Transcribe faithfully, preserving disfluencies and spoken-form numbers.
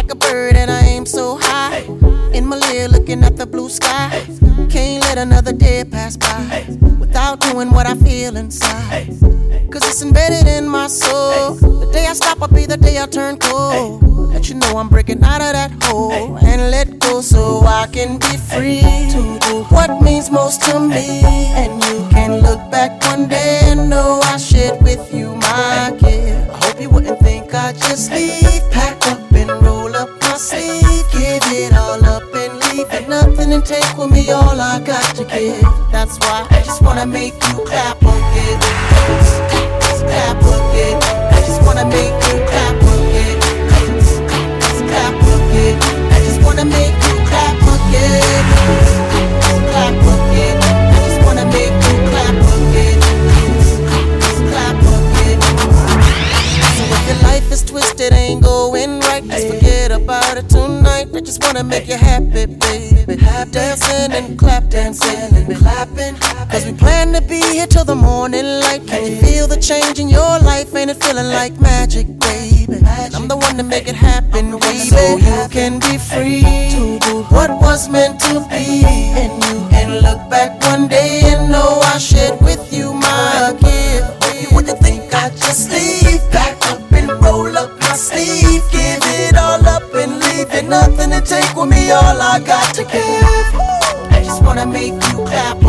like a bird and I aim so high. In my lair looking at the blue sky. Can't let another day pass by without doing what I feel inside. Cause it's embedded in my soul. The day I stop will be the day I turn cold. Let you know I'm breaking out of that hole and let go so I can be free to do what means most to me. And you can look back one day and know I shared with you my gift. I hope you wouldn't think I just leave. Pack up and roll up my sleeve. Give it all up and leave it nothing and take with me all I got to give. That's why I just wanna make you clap again. Clap again. I just wanna make you clap again. Clap again. I just wanna make you clap again. Clap again. I just wanna make you clap again. Clap again. So if your life is twisted, ain't going right, just forget about it tonight. I just wanna make you happy, baby. Dancing and clap dancing and clapping. Cause we plan to be here till the morning light. Can you feel the change in your life? Ain't it feeling like magic, baby? And I'm the one to make it happen, baby. So you can be free to do what was meant to be. And you can look back one day and know I shared with you my gift. You wouldn't think I'd just leave. Back up and roll up my sleeve. Give it all up and leave it nothing to take with me all I got to give. I just wanna make you clap.